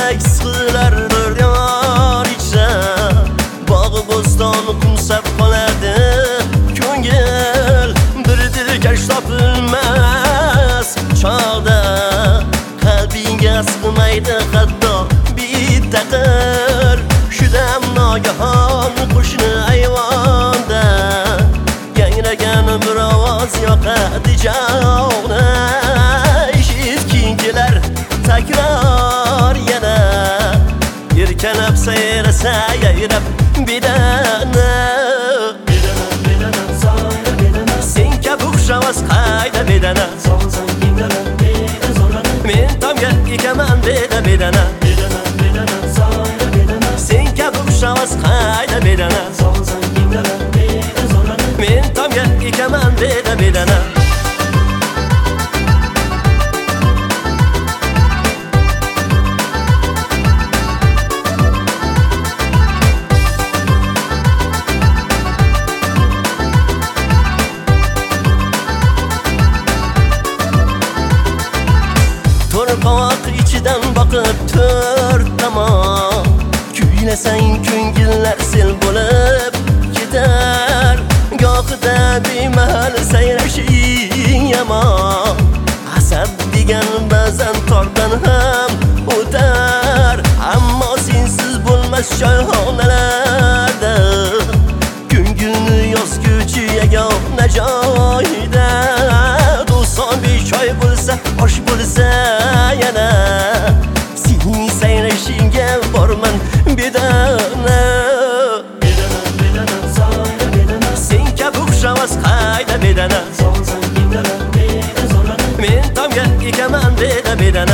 Eksqilardir diyor ichra bog'i bo'ston qumsab qoladi ko'ngil bir dilkash topilmas chog'da qalbingga sig'maydi hatto bitta qir shudam nogahon qo'shni ayvonda yangragan bir ovoz yoqadi joni eshitging kelar takror yana yelkanib sayrasa yayrab bedana sen kabi o'xshamas qayda bedana men tomga ekaman beda bedana sen kabi o'xshamas qayda bedana men tomga ekaman beda bedana Torpaq ichidan boqib to'rt tomon kuylasang ko'ngillar sel bo'lib ketar gohida bemahal sayrashing yomon asab degan ba'zan tordan ham o'tar ammo sensiz bo'lmas choyxonalarda ko'ngilni yozguvchi yagona joyda 95 oy bo'lsa osh bo'lsa yana sening sayrashingga borman bedana sen kabi o'xshamas qayda bedana men tomga ekaman beda bedana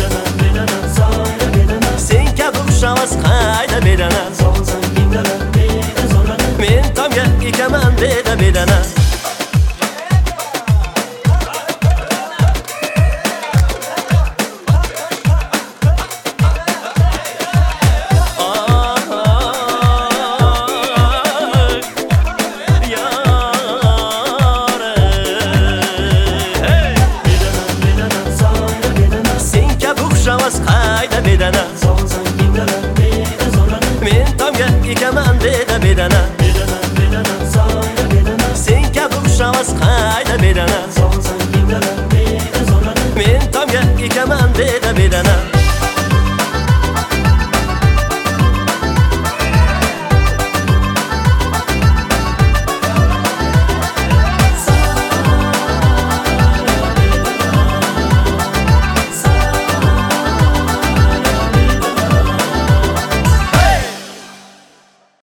sen kabi o'xshamas qayda bedana men tomga ekaman beda bedana